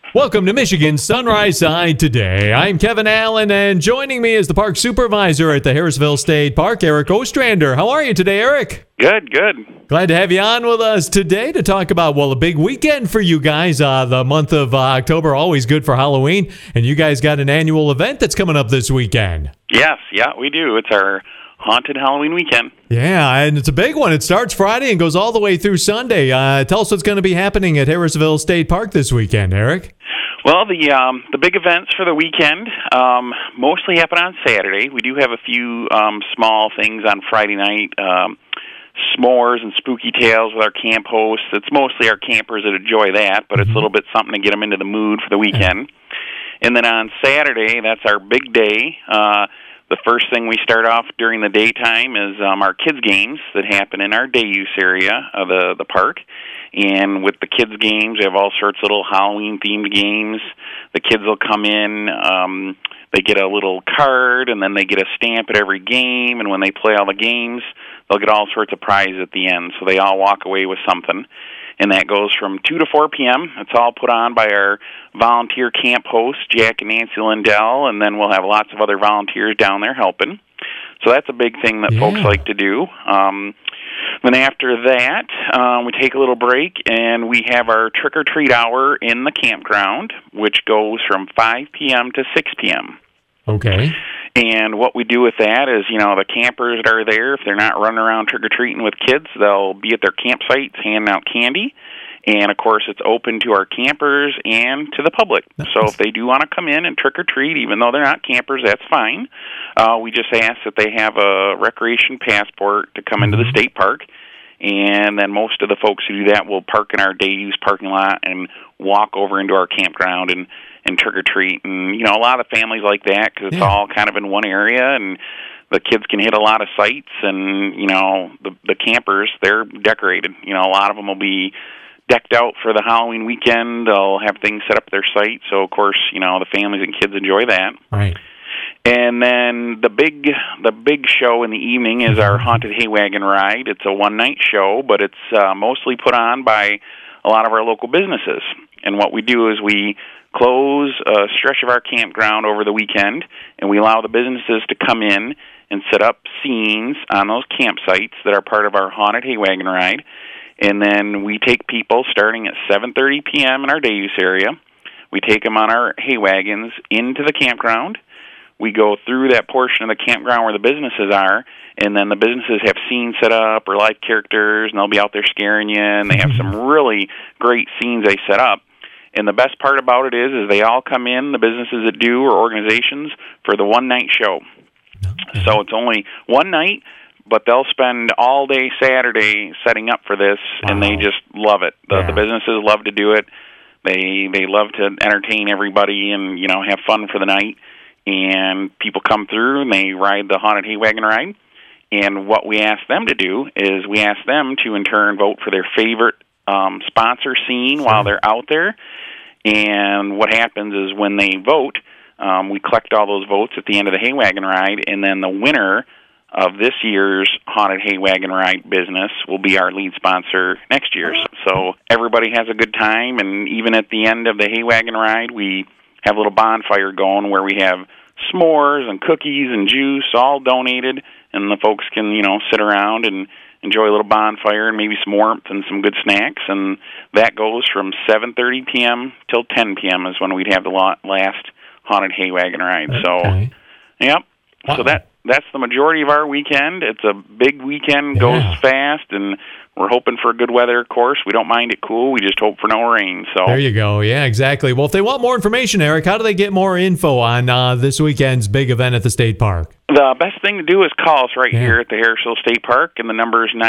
Welcome to Michigan Sunrise Side today. I'm Kevin Allen, and joining me is the park supervisor at the Harrisville State Park, Eric Ostrander. How are you today, Eric? Good. Glad to have you on with us today to talk about, a big weekend for you guys. The month of October, always good for Halloween, and you guys got an annual event that's coming up this weekend. Yes, we do. It's our Haunted Halloween weekend. Yeah, and it's a big one. It starts Friday and goes all the way through Sunday. Tell us what's going to be happening at Harrisville State Park this weekend, Eric. Well, the big events for the weekend mostly happen on Saturday. We do have a few small things on Friday night, s'mores and spooky tales with our camp hosts. It's mostly our campers that enjoy that, but it's a little bit something to get them into the mood for the weekend. And then on Saturday, that's our big day. The first thing we start off during the daytime is our kids' games that happen in our day use area of the park. And with the kids' games, we have all sorts of little Halloween-themed games. The kids will come in, they get a little card, and then they get a stamp at every game. And when they play all the games, they'll get all sorts of prizes at the end. So they all walk away with something. And that goes from 2 to 4 p.m. It's all put on by our volunteer camp hosts, Jack and Nancy Lindell, and then we'll have lots of other volunteers down there helping. So that's a big thing that folks like to do. Then after that, we take a little break, and we have our trick-or-treat hour in the campground, which goes from 5 p.m. to 6 p.m. Okay. And what we do with that is, the campers that are there, if they're not running around trick-or-treating with kids, they'll be at their campsites handing out candy. And, of course, it's open to our campers and to the public. So if they do want to come in and trick-or-treat, even though they're not campers, that's fine. We just ask that they have a recreation passport to come into the state park. And then most of the folks who do that will park in our day-use parking lot and walk over into our campground and trick-or-treat. And, a lot of families like that because it's all kind of in one area, and the kids can hit a lot of sites. And, the campers, they're decorated. A lot of them will be decked out for the Halloween weekend. They'll have things set up at their site. So, of course, the families and kids enjoy that. Right. And then the big show in the evening is our Haunted Hay Wagon Ride. It's a one-night show, but it's mostly put on by a lot of our local businesses. And what we do is we close a stretch of our campground over the weekend, and we allow the businesses to come in and set up scenes on those campsites that are part of our Haunted Hay Wagon Ride. And then we take people starting at 7:30 p.m. in our day use area. We take them on our hay wagons into the campground. We go through that portion of the campground where the businesses are, and then the businesses have scenes set up or live characters, and they'll be out there scaring you, and they have some really great scenes they set up. And the best part about it is they all come in, the businesses that do or organizations, for the one-night show. Okay. So it's only one night, but they'll spend all day Saturday setting up for this, and they just love it. The businesses love to do it. They love to entertain everybody and, have fun for the night. And people come through, and they ride the Haunted Hay Wagon Ride. And what we ask them to do is we ask them to, in turn, vote for their favorite sponsor scene while they're out there. And what happens is when they vote, we collect all those votes at the end of the Hay Wagon Ride, and then the winner of this year's Haunted Hay Wagon Ride business will be our lead sponsor next year. So everybody has a good time, and even at the end of the Hay Wagon Ride, we have a little bonfire going where we have s'mores and cookies and juice all donated, and the folks can, sit around and enjoy a little bonfire and maybe some warmth and some good snacks. And that goes from 7:30 p.m. till 10 p.m. is when we'd have the last Haunted Hay Wagon Ride. Okay. So, yep. Wow. So that's the majority of our weekend. It's a big weekend, goes fast, and we're hoping for good weather, of course. We don't mind it cool. We just hope for no rain. So there you go. Yeah, exactly. Well, if they want more information, Eric, how do they get more info on this weekend's big event at the state park? The best thing to do is call us right here at the Harrisville State Park, and the number is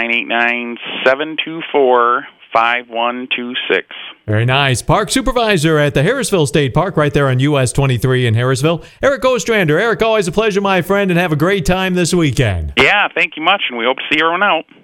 989-724-5126. Very nice. Park Supervisor at the Harrisville State Park right there on US 23 in Harrisville, Eric Ostrander. Eric, always a pleasure, my friend, and have a great time this weekend. Yeah, thank you much, and we hope to see everyone out.